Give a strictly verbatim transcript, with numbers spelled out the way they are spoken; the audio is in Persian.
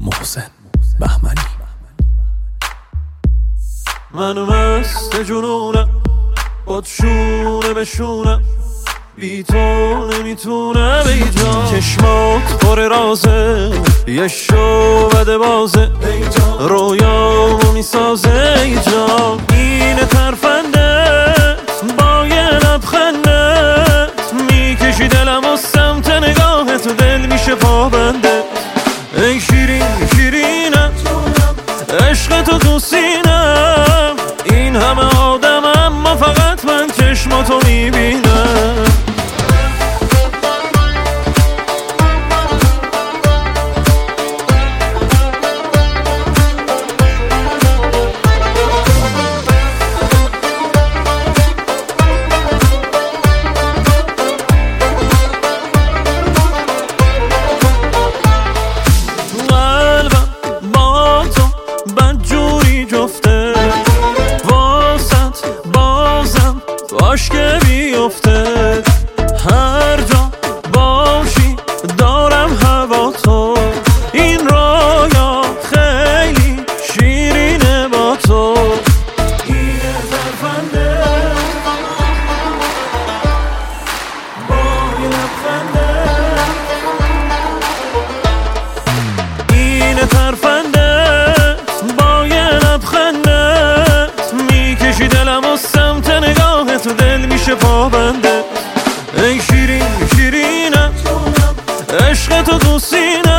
محسن بهمنی. من مست جنونم، باد شونه به شونم، بی تو نمیتونم ای جان. چشمات پر رازه، یه شعبده بازه، رویامو میسازه ای جان. اینه ترفندت با یه لبخندت، میکشی دلم و سمت نگاهت، دل میشه پابنده. ای شیرین شیرینم، عشق تو تو سینم، این همه آدم اما فقط من چشماتو میبینم. عاشق بیفته هر جا باشی، دارم هوا تو، این رویا خیلی شیرینه با تو. اینه ترفنده با یه لبخنده، اینه ترفنده با یه لبخنده، میکشی دلم و سمت نگاهت، دل میشه پابنده. ای شیرین شیرینم، عشق تو تو سینه،